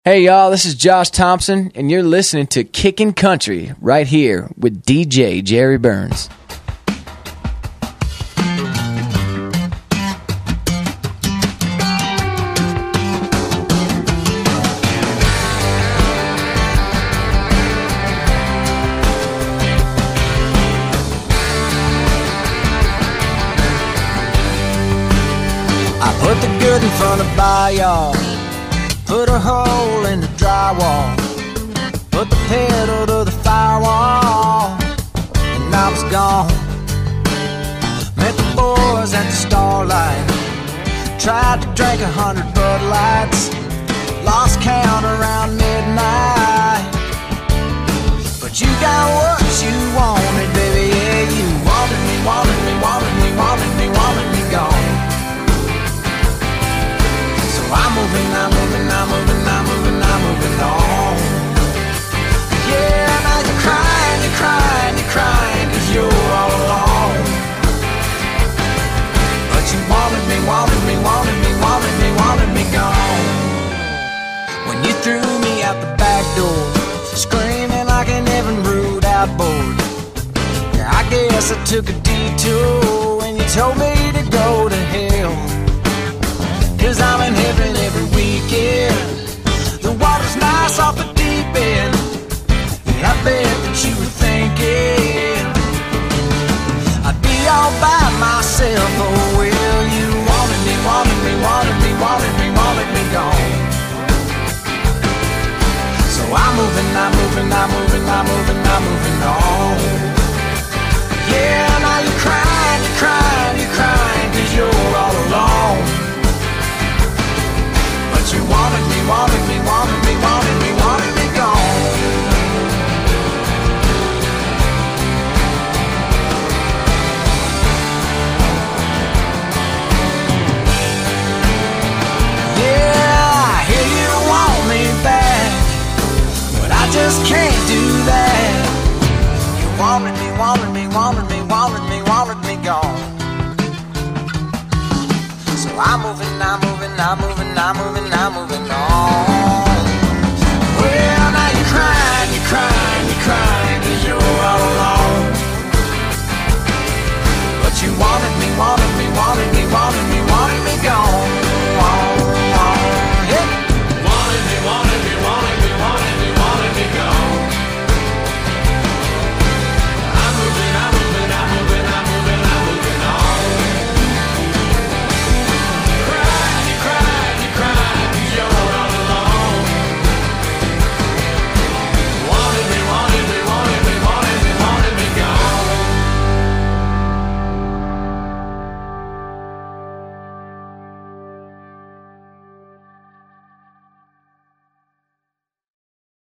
Hey y'all, this is Josh Thompson, and you're listening to Kickin' Country right here with DJ Jerry Burns. I put the good in front of by y'all. Put a hole in the drywall, put the pedal to the firewall, and I was gone. Met the boys at the Starlight, tried to drink 100 Bud Lights, lost count around midnight. But you got what you wanted, baby, yeah, you wanted me, wanted me, wanted me, wanted me, wanted me gone. I'm moving, I'm moving, I'm moving, I'm moving, I'm moving on. Yeah, now you're crying, you're crying, you're crying, 'cause you're all alone. But you wanted me, wanted me, wanted me, wanted me, wanted me gone. When you threw me out the back door, screaming like an even brewed out board. Yeah, I guess I took a detour when you told me to go to hell. 'Cause I'm in heaven every weekend. The water's nice off the deep end, and I bet that you were thinking I'd be all by myself. Oh well, you wanted me, wanted me, wanted me, wanted me, wanted me gone. So I'm moving, I'm moving, I'm moving, I'm moving, I'm moving on. Yeah, now you're crying, you're crying, you're crying, 'cause you're all alone. You wanted me, wanted me, wanted me, wanted me, wanted me gone. Yeah, I hear you want me back, but I just can't do that. You wanted me, wanted me, wanted me, wanted me, wanted me gone. So I'm moving, I'm moving, I'm moving, I'm moving, I'm moving